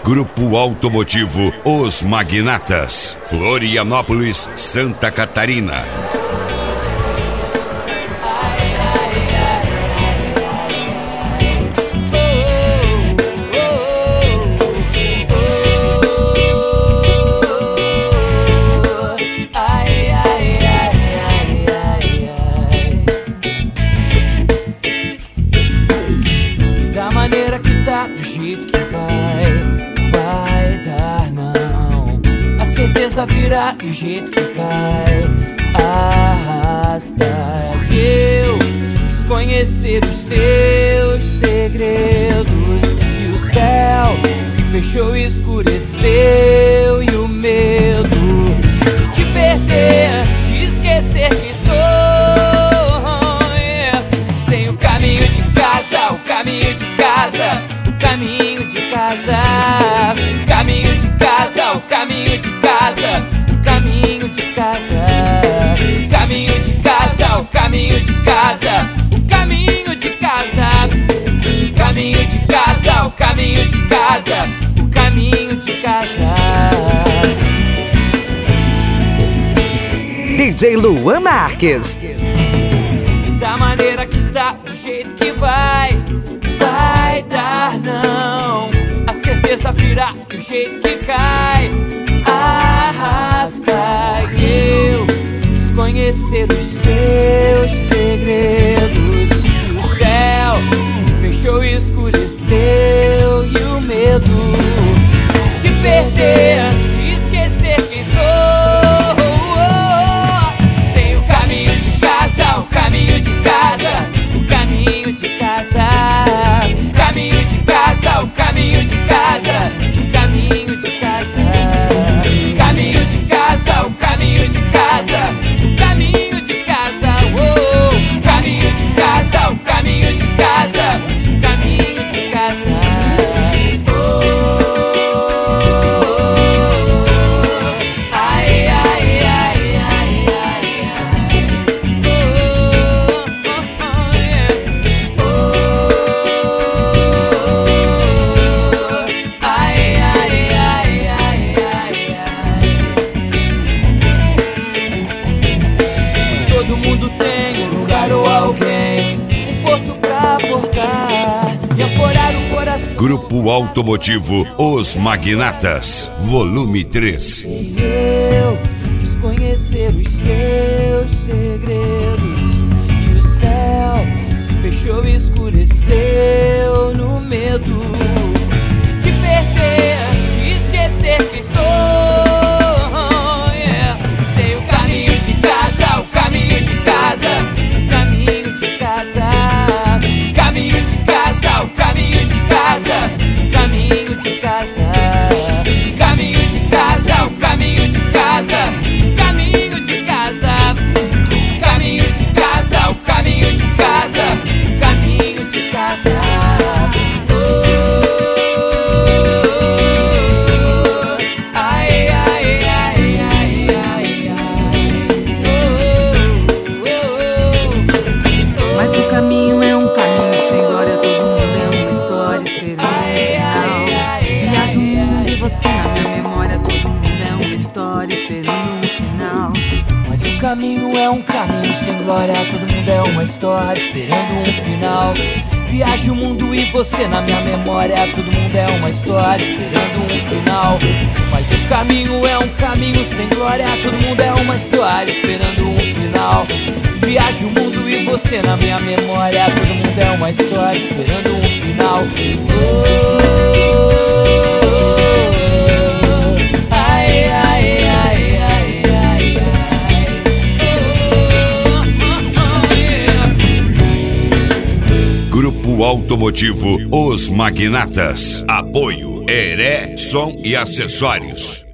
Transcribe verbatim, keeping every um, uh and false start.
Grupo Automotivo Os Magnatas, Florianópolis, Santa Catarina. Da maneira que tá, do jeito que vai, vai dar não. A certeza virá do jeito que cai, arrasta. Eu quis conhecer os seus segredos e o céu se fechou e escureceu. E o medo de te perder, de esquecer quem sou, yeah. Sem o caminho de casa, o caminho de casa, o caminho de casa, o caminho de casa, o caminho de casa, o caminho de casa, o caminho de casa, o caminho de casa, o caminho de casa, o caminho de casa, o caminho de casa, o caminho de casa. D J Luan Marques. E da maneira que tá, do jeito que vai, vai dar não. A certeza virá do jeito que cai, arrasta. E eu quis conhecer os seus segredos e o céu se fechou e escureceu. E o medo de perder, de esquecer quem sou, sem o caminho de casa, o caminho de casa, o caminho de casa, o caminho de casa, o caminho de casa, o caminho de casa, o caminho de casa, o caminho de casa, o caminho de casa, oh, o caminho de casa, o caminho de casa, o caminho de casa. Todo mundo tem um lugar ou alguém, um porto pra aportar e ancorar o coração. Grupo Automotivo Os Magnatas, volume três. E eu quis conhecer os seus segredos e o céu se fechou e escureceu no medo de te perder, de esquecer quem sou, yeah. Sei o caminho de casa, o caminho de casa, o caminho de casa, o caminho de casa, o caminho de casa, o caminho de casa, o caminho de casa, o caminho de casa, o caminho de casa, o caminho de casa, o caminho de casa, o caminho de casa. Mas o caminho é um caminho sem glória, todo mundo é uma história esperando um final. Viajo o mundo e você na minha memória, todo mundo é uma história esperando um final. Mas o caminho é um caminho sem glória, todo mundo é uma história esperando um final. Viajo o mundo e você na minha memória, todo mundo é uma história esperando um final. Mas o caminho é um caminho sem glória, todo mundo é uma história esperando um final. Viajo o mundo e você na minha memória, todo mundo é uma história esperando um final. Oh, ai, ai, ai, ai, ai, ai. Oh, oh, yeah. Grupo Automotivo Os Magnatas. Apoio Heré Som e Acessórios.